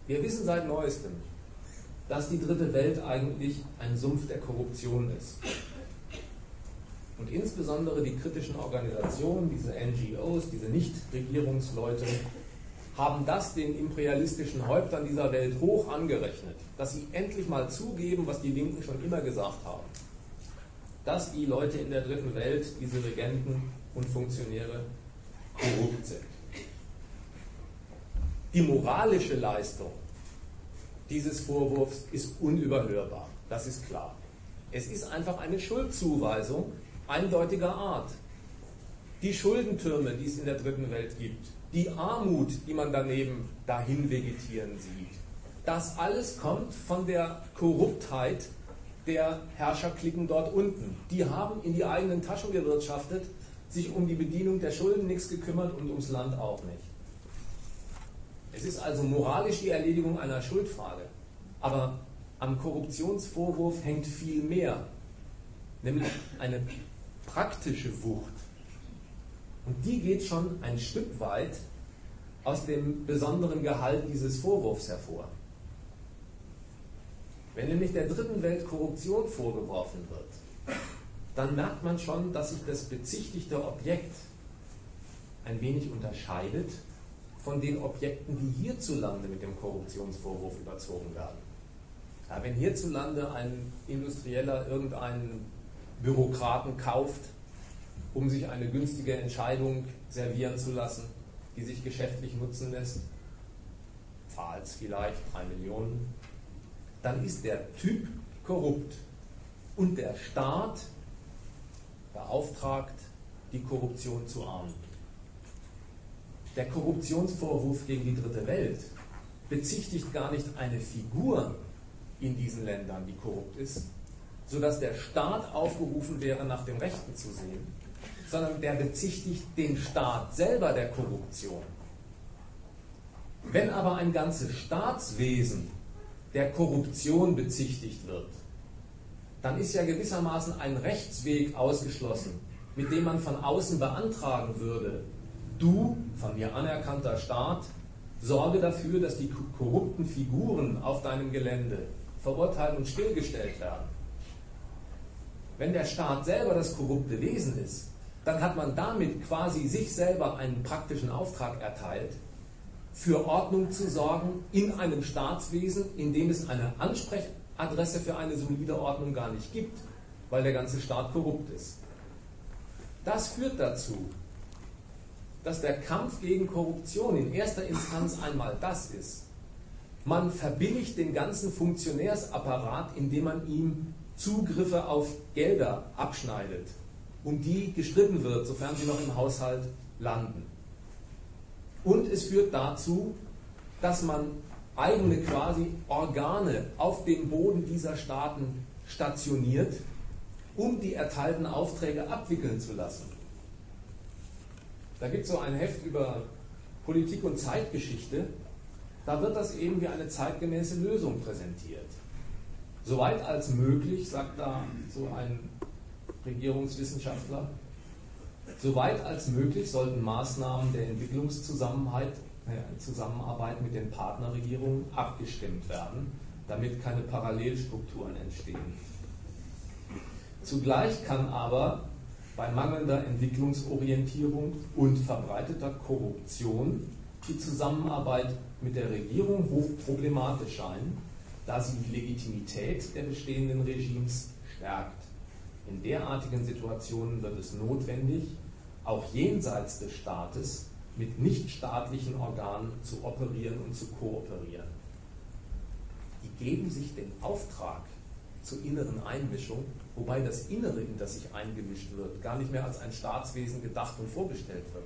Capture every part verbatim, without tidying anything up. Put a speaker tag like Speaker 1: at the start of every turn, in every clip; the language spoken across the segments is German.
Speaker 1: Wir wissen seit Neuestem, dass die dritte Welt eigentlich ein Sumpf der Korruption ist. Und insbesondere die kritischen Organisationen, diese N G Os, diese Nichtregierungsleute, haben das den imperialistischen Häuptern dieser Welt hoch angerechnet, dass sie endlich mal zugeben, was die Linken schon immer gesagt haben, dass die Leute in der dritten Welt, diese Regenten und Funktionäre, korrupt sind. Die moralische Leistung dieses Vorwurfs ist unüberhörbar, das ist klar. Es ist einfach eine Schuldzuweisung eindeutiger Art. Die Schuldentürme, die es in der dritten Welt gibt, die Armut, die man daneben dahin vegetieren sieht, das alles kommt von der Korruptheit der Herrscherklicken dort unten. Die haben in die eigenen Taschen gewirtschaftet, sich um die Bedienung der Schulden nichts gekümmert und ums Land auch nicht. Es ist also moralisch die Erledigung einer Schuldfrage. Aber am Korruptionsvorwurf hängt viel mehr, nämlich eine praktische Wucht. Und die geht schon ein Stück weit aus dem besonderen Gehalt dieses Vorwurfs hervor. Wenn nämlich der dritten Welt Korruption vorgeworfen wird, dann merkt man schon, dass sich das bezichtigte Objekt ein wenig unterscheidet von den Objekten, die hierzulande mit dem Korruptionsvorwurf überzogen werden. Ja, wenn hierzulande ein Industrieller irgendeinen Bürokraten kauft, um sich eine günstige Entscheidung servieren zu lassen, die sich geschäftlich nutzen lässt, zahlt es vielleicht drei Millionen, dann ist der Typ korrupt und der Staat beauftragt, die Korruption zu ahnden. Der Korruptionsvorwurf gegen die dritte Welt bezichtigt gar nicht eine Figur in diesen Ländern, die korrupt ist, sodass der Staat aufgerufen wäre, nach dem Rechten zu sehen, sondern der bezichtigt den Staat selber der Korruption. Wenn aber ein ganzes Staatswesen der Korruption bezichtigt wird, dann ist ja gewissermaßen ein Rechtsweg ausgeschlossen, mit dem man von außen beantragen würde, du, von mir anerkannter Staat, sorge dafür, dass die korrupten Figuren auf deinem Gelände verurteilt und stillgestellt werden. Wenn der Staat selber das korrupte Wesen ist, dann hat man damit quasi sich selber einen praktischen Auftrag erteilt, für Ordnung zu sorgen in einem Staatswesen, in dem es eine Ansprechdresse für eine solide Ordnung gar nicht gibt, weil der ganze Staat korrupt ist. Das führt dazu, dass der Kampf gegen Korruption in erster Instanz einmal das ist: Man verbilligt den ganzen Funktionärsapparat, indem man ihm Zugriffe auf Gelder abschneidet, um die gestritten wird, sofern sie noch im Haushalt landen. Und es führt dazu, dass man eigene quasi Organe auf dem Boden dieser Staaten stationiert, um die erteilten Aufträge abwickeln zu lassen. Da gibt es so ein Heft über Politik und Zeitgeschichte, da wird das eben wie eine zeitgemäße Lösung präsentiert. Soweit als möglich, sagt da so ein Regierungswissenschaftler, soweit als möglich sollten Maßnahmen der Entwicklungszusammenarbeit äh, Zusammenarbeit mit den Partnerregierungen abgestimmt werden, damit keine Parallelstrukturen entstehen. Zugleich kann aber bei mangelnder Entwicklungsorientierung und verbreiteter Korruption die Zusammenarbeit mit der Regierung hochproblematisch sein, da sie die Legitimität der bestehenden Regimes stärkt. In derartigen Situationen wird es notwendig, auch jenseits des Staates mit nichtstaatlichen Organen zu operieren und zu kooperieren. Die geben sich den Auftrag zur inneren Einmischung, wobei das Innere, in das sich eingemischt wird, gar nicht mehr als ein Staatswesen gedacht und vorgestellt wird.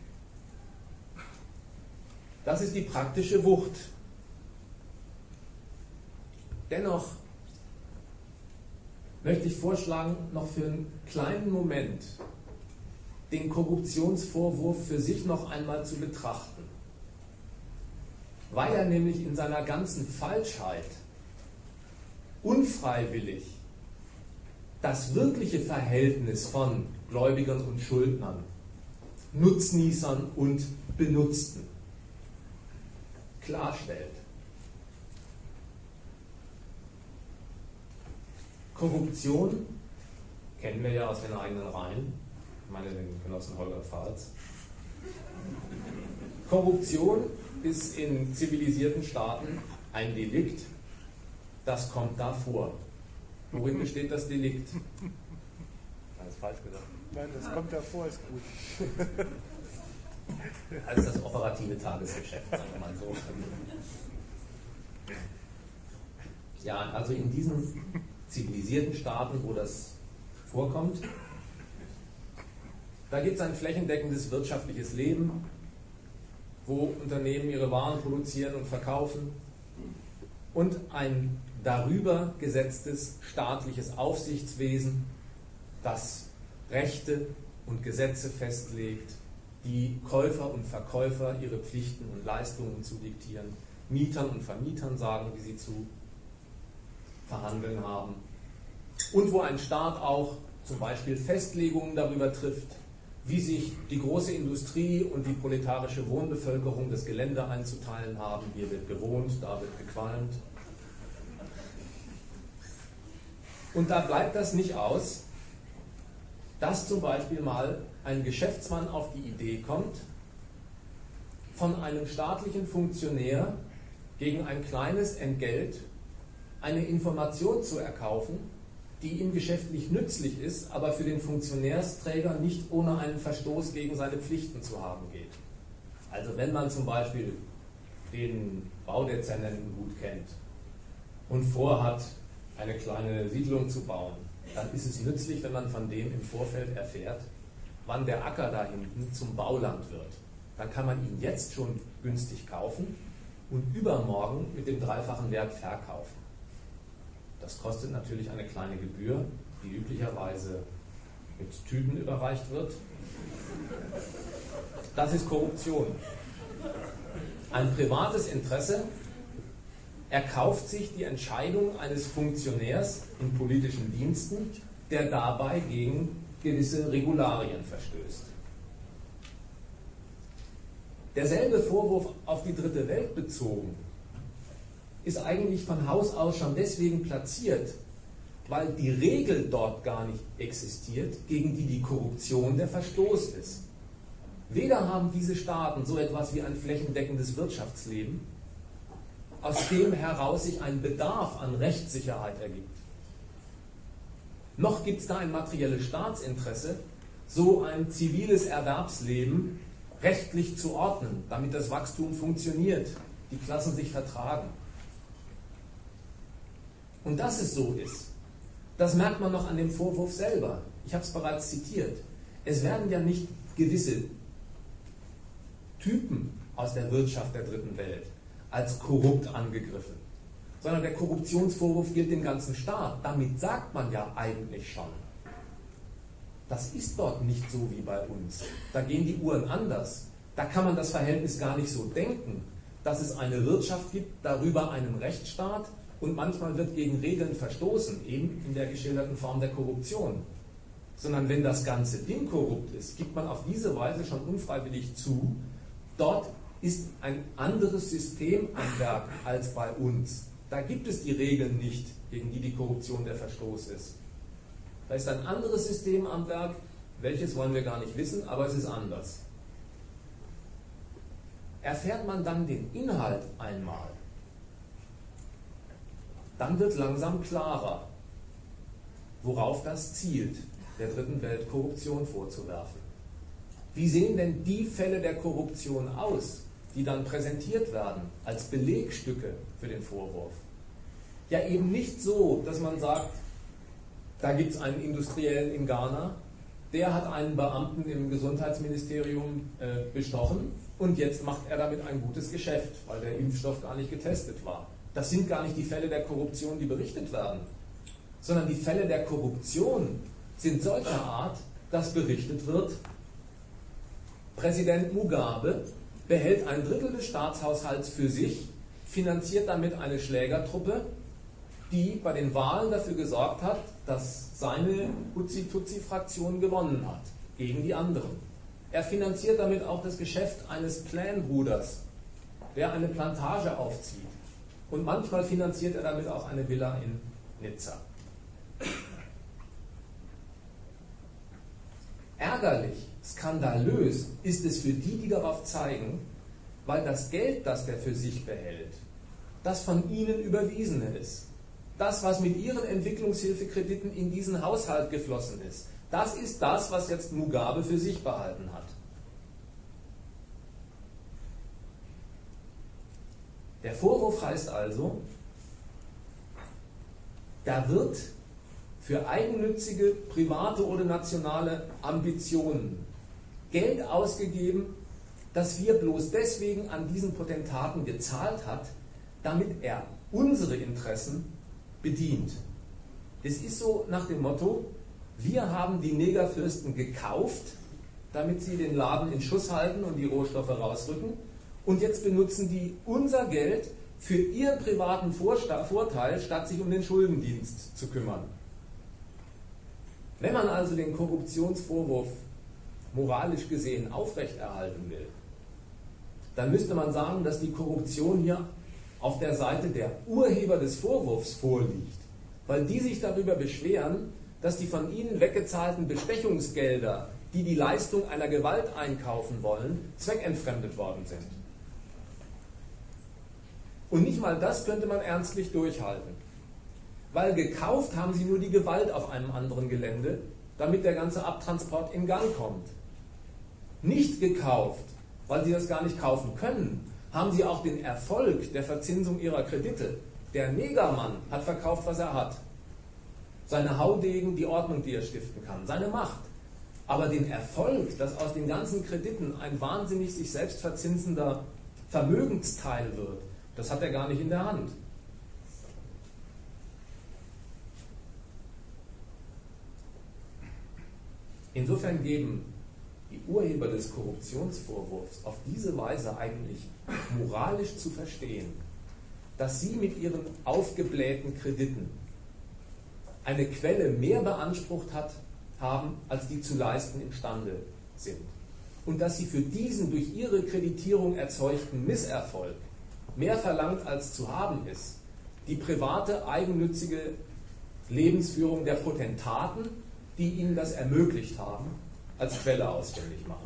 Speaker 1: Das ist die praktische Wucht. Dennoch möchte ich vorschlagen, noch für einen kleinen Moment den Korruptionsvorwurf für sich noch einmal zu betrachten, weil er nämlich in seiner ganzen Falschheit unfreiwillig das wirkliche Verhältnis von Gläubigern und Schuldnern, Nutznießern und Benutzten klarstellt. Korruption kennen wir ja aus den eigenen Reihen. Ich meine den Genossen Holger Pfalz. Korruption ist in zivilisierten Staaten ein Delikt, das kommt da vor. Worin besteht das Delikt? Alles falsch gesagt.
Speaker 2: Nein, das kommt da vor, ist gut.
Speaker 1: Als das operative Tagesgeschäft, sagen wir mal so. Ja, also in diesen zivilisierten Staaten, wo das vorkommt, da gibt es ein flächendeckendes wirtschaftliches Leben, wo Unternehmen ihre Waren produzieren und verkaufen und ein darüber gesetztes staatliches Aufsichtswesen, das Rechte und Gesetze festlegt, die Käufer und Verkäufer ihre Pflichten und Leistungen zu diktieren, Mietern und Vermietern sagen, wie sie zu verhandeln haben, und wo ein Staat auch zum Beispiel Festlegungen darüber trifft, wie sich die große Industrie und die proletarische Wohnbevölkerung das Gelände einzuteilen haben. Hier wird gewohnt, da wird gequalmt. Und da bleibt das nicht aus, dass zum Beispiel mal ein Geschäftsmann auf die Idee kommt, von einem staatlichen Funktionär gegen ein kleines Entgelt eine Information zu erkaufen, die ihm geschäftlich nützlich ist, aber für den Funktionärsträger nicht ohne einen Verstoß gegen seine Pflichten zu haben geht. Also wenn man zum Beispiel den Baudezernenten gut kennt und vorhat, eine kleine Siedlung zu bauen, dann ist es nützlich, wenn man von dem im Vorfeld erfährt, wann der Acker da hinten zum Bauland wird. Dann kann man ihn jetzt schon günstig kaufen und übermorgen mit dem dreifachen Wert verkaufen. Das kostet natürlich eine kleine Gebühr, die üblicherweise mit Tüten überreicht wird. Das ist Korruption. Ein privates Interesse erkauft sich die Entscheidung eines Funktionärs in politischen Diensten, der dabei gegen gewisse Regularien verstößt. Derselbe Vorwurf auf die dritte Welt bezogen ist eigentlich von Haus aus schon deswegen platziert, weil die Regel dort gar nicht existiert, gegen die die Korruption der Verstoß ist. Weder haben diese Staaten so etwas wie ein flächendeckendes Wirtschaftsleben, aus dem heraus sich ein Bedarf an Rechtssicherheit ergibt. Noch gibt es da ein materielles Staatsinteresse, so ein ziviles Erwerbsleben rechtlich zu ordnen, damit das Wachstum funktioniert, die Klassen sich vertragen. Und dass es so ist, das merkt man noch an dem Vorwurf selber. Ich habe es bereits zitiert. Es werden ja nicht gewisse Typen aus der Wirtschaft der dritten Welt als korrupt angegriffen, sondern der Korruptionsvorwurf gilt dem ganzen Staat. Damit sagt man ja eigentlich schon, das ist dort nicht so wie bei uns. Da gehen die Uhren anders. Da kann man das Verhältnis gar nicht so denken, dass es eine Wirtschaft gibt, darüber einen Rechtsstaat, und manchmal wird gegen Regeln verstoßen, eben in der geschilderten Form der Korruption. Sondern wenn das ganze Ding korrupt ist, gibt man auf diese Weise schon unfreiwillig zu, dort ist ein anderes System am Werk als bei uns. Da gibt es die Regeln nicht, gegen die die Korruption der Verstoß ist. Da ist ein anderes System am Werk, welches wollen wir gar nicht wissen, aber es ist anders. Erfährt man dann den Inhalt einmal, dann wird langsam klarer, worauf das zielt, der dritten Welt Korruption vorzuwerfen. Wie sehen denn die Fälle der Korruption aus, die dann präsentiert werden als Belegstücke für den Vorwurf? Ja, eben nicht so, dass man sagt, da gibt es einen Industriellen in Ghana, der hat einen Beamten im Gesundheitsministerium äh, bestochen und jetzt macht er damit ein gutes Geschäft, weil der Impfstoff gar nicht getestet war. Das sind gar nicht die Fälle der Korruption, die berichtet werden, sondern die Fälle der Korruption sind solcher Art, dass berichtet wird, Präsident Mugabe behält ein Drittel des Staatshaushalts für sich, finanziert damit eine Schlägertruppe, die bei den Wahlen dafür gesorgt hat, dass seine Hutu-Tutsi-Fraktion gewonnen hat, gegen die anderen. Er finanziert damit auch das Geschäft eines Clanbruders, der eine Plantage aufzieht. Und manchmal finanziert er damit auch eine Villa in Nizza. Ärgerlich, skandalös ist es für die, die darauf zeigen, weil das Geld, das der für sich behält, das von ihnen überwiesene ist. Das, was mit ihren Entwicklungshilfekrediten in diesen Haushalt geflossen ist, das ist das, was jetzt Mugabe für sich behalten hat. Der Vorwurf heißt also, da wird für eigennützige, private oder nationale Ambitionen Geld ausgegeben, das wir bloß deswegen an diesen Potentaten gezahlt hat, damit er unsere Interessen bedient. Das ist so nach dem Motto, wir haben die Negerfürsten gekauft, damit sie den Laden in Schuss halten und die Rohstoffe rausrücken, und jetzt benutzen die unser Geld für ihren privaten Vorteil, statt sich um den Schuldendienst zu kümmern. Wenn man also den Korruptionsvorwurf moralisch gesehen aufrechterhalten will, dann müsste man sagen, dass die Korruption hier auf der Seite der Urheber des Vorwurfs vorliegt, weil die sich darüber beschweren, dass die von ihnen weggezahlten Bestechungsgelder, die die Leistung einer Gewalt einkaufen wollen, zweckentfremdet worden sind. Und nicht mal das könnte man ernstlich durchhalten, weil gekauft haben sie nur die Gewalt auf einem anderen Gelände, damit der ganze Abtransport in Gang kommt. Nicht gekauft, weil sie das gar nicht kaufen können, haben sie auch den Erfolg der Verzinsung ihrer Kredite. Der Negermann hat verkauft, was er hat. Seine Haudegen, die Ordnung, die er stiften kann, seine Macht. Aber den Erfolg, dass aus den ganzen Krediten ein wahnsinnig sich selbst verzinsender Vermögensteil wird, das hat er gar nicht in der Hand. Insofern geben die Urheber des Korruptionsvorwurfs auf diese Weise eigentlich moralisch zu verstehen, dass sie mit ihren aufgeblähten Krediten eine Quelle mehr beansprucht hat, haben, als die zu leisten imstande sind. Und dass sie für diesen durch ihre Kreditierung erzeugten Misserfolg mehr verlangt, als zu haben ist, die private, eigennützige Lebensführung der Potentaten, die ihnen das ermöglicht haben, als Quelle ausfindig machen.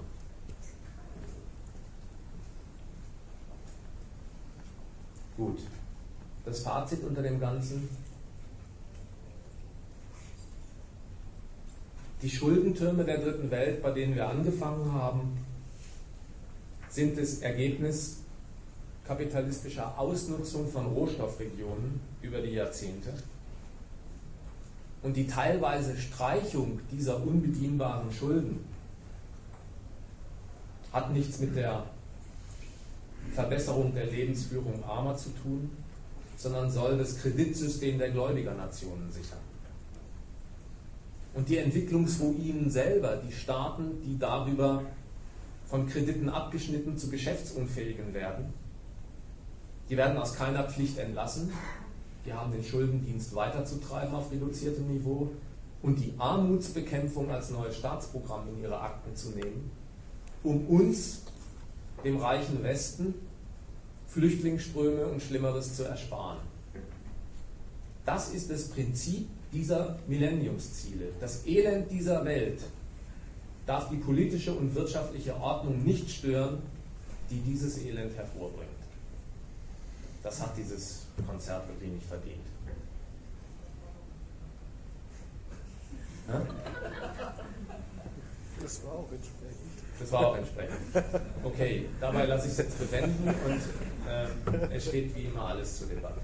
Speaker 1: Gut, das Fazit unter dem Ganzen: Die Schuldentürme der Dritten Welt, bei denen wir angefangen haben, sind das Ergebnis kapitalistischer Ausnutzung von Rohstoffregionen über die Jahrzehnte. Und die teilweise Streichung dieser unbedienbaren Schulden hat nichts mit der Verbesserung der Lebensführung Armer zu tun, sondern soll das Kreditsystem der Gläubigernationen sichern. Und die Entwicklungsruinen selber, die Staaten, die darüber von Krediten abgeschnitten zu Geschäftsunfähigen werden, die werden aus keiner Pflicht entlassen. Die haben den Schuldendienst weiterzutreiben auf reduziertem Niveau und die Armutsbekämpfung als neues Staatsprogramm in ihre Akten zu nehmen, um uns, dem reichen Westen, Flüchtlingsströme und Schlimmeres zu ersparen. Das ist das Prinzip dieser Millenniumsziele. Das Elend dieser Welt darf die politische und wirtschaftliche Ordnung nicht stören, die dieses Elend hervorbringt. Das hat dieses Konzert wirklich nicht verdient. Ja?
Speaker 2: Das war auch entsprechend.
Speaker 1: Das war auch entsprechend. Okay, dabei lasse ich es jetzt bewenden und äh, es steht wie immer alles zur Debatte.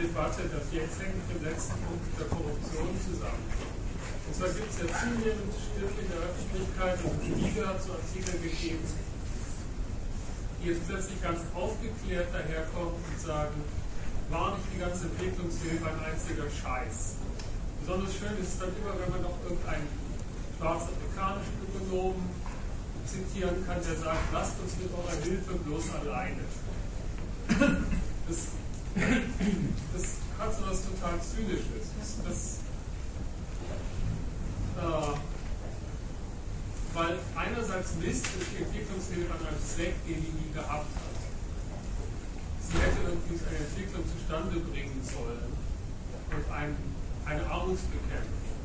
Speaker 3: Debatte, das jetzt hängt mit dem letzten Punkt der Korruption zusammen. Und zwar gibt es ja zunehmend Stimmen in der Öffentlichkeit und die Liga zu Artikeln gegeben, die jetzt plötzlich ganz aufgeklärt daherkommen und sagen, war nicht die ganze Entwicklungshilfe ein einziger Scheiß. Besonders schön ist es dann immer, wenn man noch irgendeinen schwarzafrikanischen Ökonomen zitieren kann, der sagt, lasst uns mit eurer Hilfe bloß alleine. Das, das hat so was total Zynisches. Das, äh, weil einerseits misst es die Entwicklungshilfe an einem Zweck, den die nie gehabt hat. Sie hätte irgendwie eine Entwicklung zustande bringen sollen und ein, eine Armutsbekämpfung.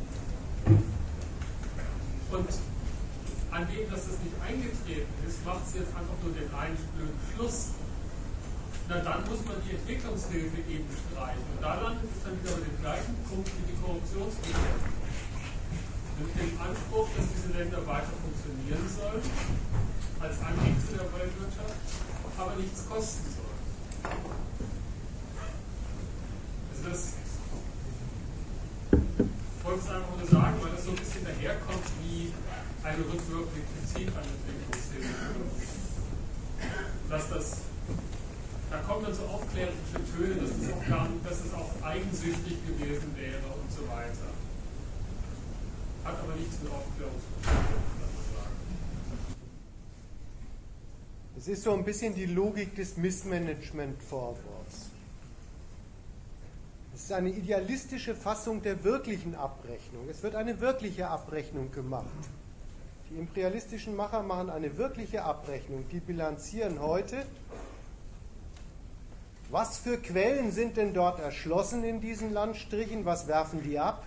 Speaker 3: Und an dem, dass das nicht eingetreten ist, macht sie jetzt einfach nur den einen blöden Schluss. Na, dann muss man die Entwicklungshilfe eben streichen. Und da landet es dann wieder bei dem gleichen Punkt wie die Korruptionsbekämpfung. Mit dem Anspruch, dass diese Länder weiter funktionieren sollen, als Antrieb der Weltwirtschaft, aber nichts kosten sollen. Also das ich wollte es einfach nur sagen, weil das so ein bisschen daherkommt wie eine rückwirkende Kritik an Entwicklungshilfe. Dass das, da kommen dann so aufklärerische Töne, dass es auch, gar nicht, dass es auch eigensüchtig gewesen wäre und so weiter. Hat aber nichts mit Aufklärung zu tun, kann man sagen.
Speaker 4: Es ist so ein bisschen die Logik des Missmanagement-Vorwurfs. Es ist eine idealistische Fassung der wirklichen Abrechnung. Es wird eine wirkliche Abrechnung gemacht. Die imperialistischen Macher machen eine wirkliche Abrechnung. Die bilanzieren heute, was für Quellen sind denn dort erschlossen in diesen Landstrichen, was werfen die ab?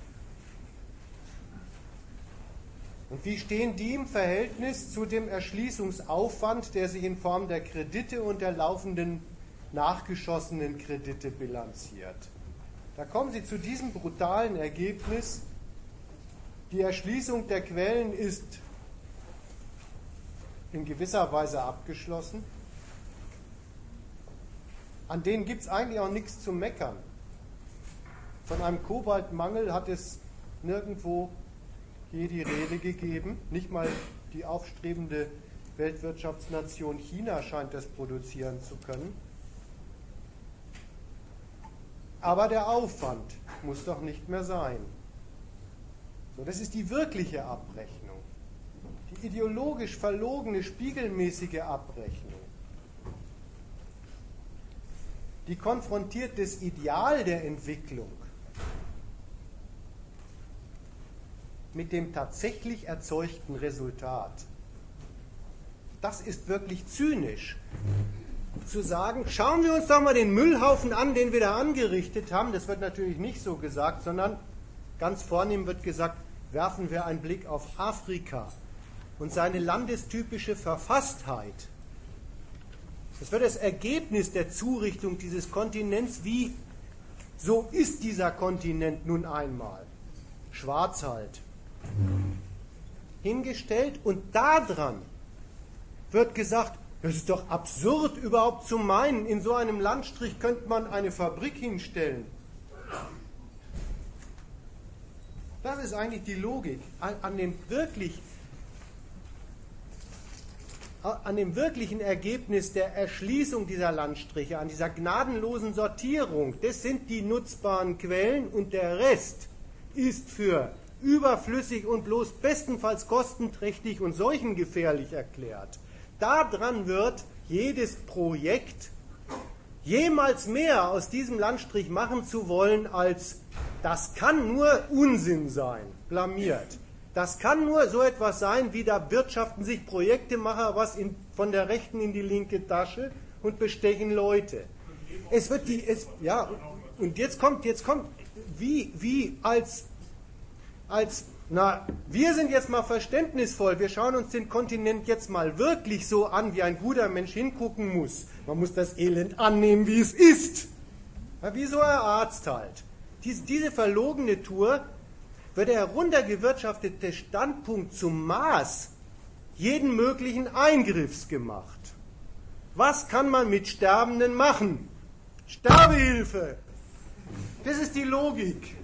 Speaker 4: Und wie stehen die im Verhältnis zu dem Erschließungsaufwand, der sich in Form der Kredite und der laufenden nachgeschossenen Kredite bilanziert? Da kommen Sie zu diesem brutalen Ergebnis: Die Erschließung der Quellen ist in gewisser Weise abgeschlossen. An denen gibt es eigentlich auch nichts zu meckern. Von einem Kobaltmangel hat es nirgendwo je die Rede gegeben. Nicht mal die aufstrebende Weltwirtschaftsnation China scheint das produzieren zu können. Aber der Aufwand muss doch nicht mehr sein. So, das ist die wirkliche Abrechnung. Die ideologisch verlogene, spiegelmäßige Abrechnung. Die konfrontiert das Ideal der Entwicklung mit dem tatsächlich erzeugten Resultat. Das ist wirklich zynisch. Zu sagen, schauen wir uns doch mal den Müllhaufen an, den wir da angerichtet haben. Das wird natürlich nicht so gesagt, sondern ganz vornehm wird gesagt, werfen wir einen Blick auf Afrika und seine landestypische Verfasstheit. Das wird das Ergebnis der Zurichtung dieses Kontinents, wie so ist dieser Kontinent nun einmal. Schwarz halt. Hingestellt und daran wird gesagt, das ist doch absurd überhaupt zu meinen, in so einem Landstrich könnte man eine Fabrik hinstellen. Das ist eigentlich die Logik. An, an, dem wirklich, an dem wirklichen Ergebnis der Erschließung dieser Landstriche, an dieser gnadenlosen Sortierung, das sind die nutzbaren Quellen und der Rest ist für überflüssig und bloß bestenfalls kostenträchtig und seuchengefährlich erklärt. Daran wird jedes Projekt jemals mehr aus diesem Landstrich machen zu wollen, als das kann nur Unsinn sein, blamiert. Das kann nur so etwas sein, wie da wirtschaften sich Projektemacher was in, von der rechten in die linke Tasche und bestechen Leute. Es wird die, es, ja, und jetzt kommt, jetzt kommt, wie, wie als, als Na, wir sind jetzt mal verständnisvoll, wir schauen uns den Kontinent jetzt mal wirklich so an, wie ein guter Mensch hingucken muss. Man muss das Elend annehmen, wie es ist. Ja, wie so ein Arzt halt. Diese, diese verlogene Tour wird der heruntergewirtschaftete Standpunkt zum Maß jeden möglichen Eingriffs gemacht. Was kann man mit Sterbenden machen? Sterbehilfe! Das ist die Logik.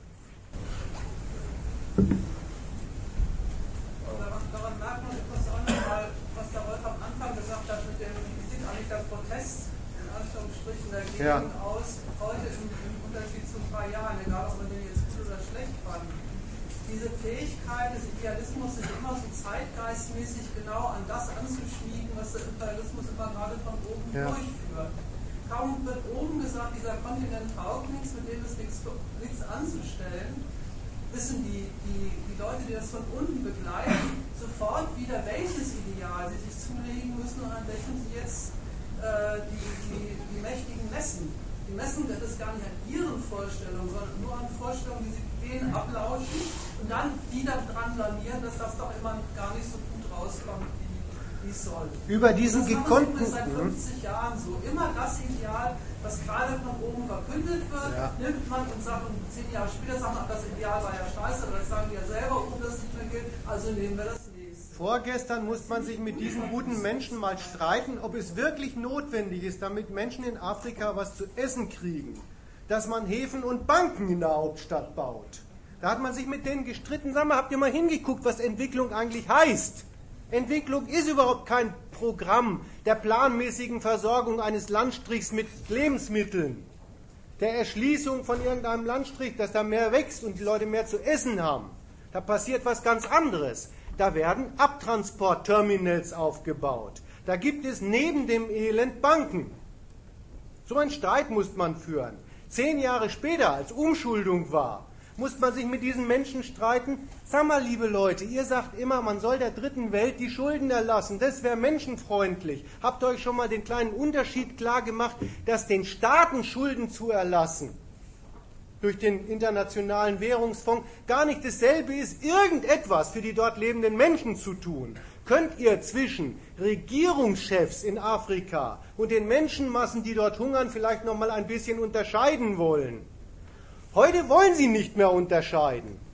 Speaker 5: Daran merkt man etwas auch noch mal, was der Rolf am Anfang gesagt hat, mit dem, wie sieht eigentlich der Protest in Anführungsstrichen dagegen
Speaker 4: Ja.
Speaker 5: aus, heute im, im Unterschied zu ein paar Jahren, egal ob man den jetzt gut oder schlecht fand. Diese Fähigkeit des Idealismus, sich immer so zeitgeistmäßig genau an das anzuschmiegen, was der Imperialismus immer gerade von oben
Speaker 4: Ja.
Speaker 5: durchführt. Kaum wird oben gesagt, dieser Kontinent taugt nichts, mit dem ist nichts, nichts anzustellen, wissen die, die, die Leute, die das von unten begleiten, sofort wieder, welches Ideal sie sich zulegen müssen und an welchem sie jetzt äh, die, die, die Mächtigen messen. Die messen das gar nicht an ihren Vorstellungen, sondern nur an Vorstellungen, die sie denen ablauschen und dann die da dran lanieren, dass das doch immer gar nicht so gut rauskommt, wie es soll.
Speaker 4: Über diesen
Speaker 5: das
Speaker 4: gekonnten...
Speaker 5: Das seit fünfzig Jahren so. Immer das Ideal, was gerade von oben verkündet wird,
Speaker 4: Ja.
Speaker 5: nimmt man und sagt, und zehn Jahre später sagt man, das Ideal war ja scheiße, aber das sagen die ja selber, ob das nicht mehr gilt, also nehmen wir das nächste.
Speaker 4: Vorgestern musste man sich mit diesen guten Menschen mal streiten, ob es wirklich notwendig ist, damit Menschen in Afrika was zu essen kriegen, dass man Häfen und Banken in der Hauptstadt baut. Da hat man sich mit denen gestritten. Sag mal, habt ihr mal hingeguckt, was Entwicklung eigentlich heißt? Entwicklung ist überhaupt kein Programm der planmäßigen Versorgung eines Landstrichs mit Lebensmitteln, der Erschließung von irgendeinem Landstrich, dass da mehr wächst und die Leute mehr zu essen haben. Da passiert was ganz anderes. Da werden Abtransportterminals aufgebaut. Da gibt es neben dem Elend Banken. So einen Streit musste man führen. Zehn Jahre später, als Umschuldung war, musste man sich mit diesen Menschen streiten. Sag mal, liebe Leute, ihr sagt immer, man soll der dritten Welt die Schulden erlassen. Das wäre menschenfreundlich. Habt ihr euch schon mal den kleinen Unterschied klar gemacht, dass den Staaten Schulden zu erlassen durch den Internationalen Währungsfonds gar nicht dasselbe ist, irgendetwas für die dort lebenden Menschen zu tun? Könnt ihr zwischen Regierungschefs in Afrika und den Menschenmassen, die dort hungern, vielleicht noch mal ein bisschen unterscheiden wollen? Heute wollen sie nicht mehr unterscheiden.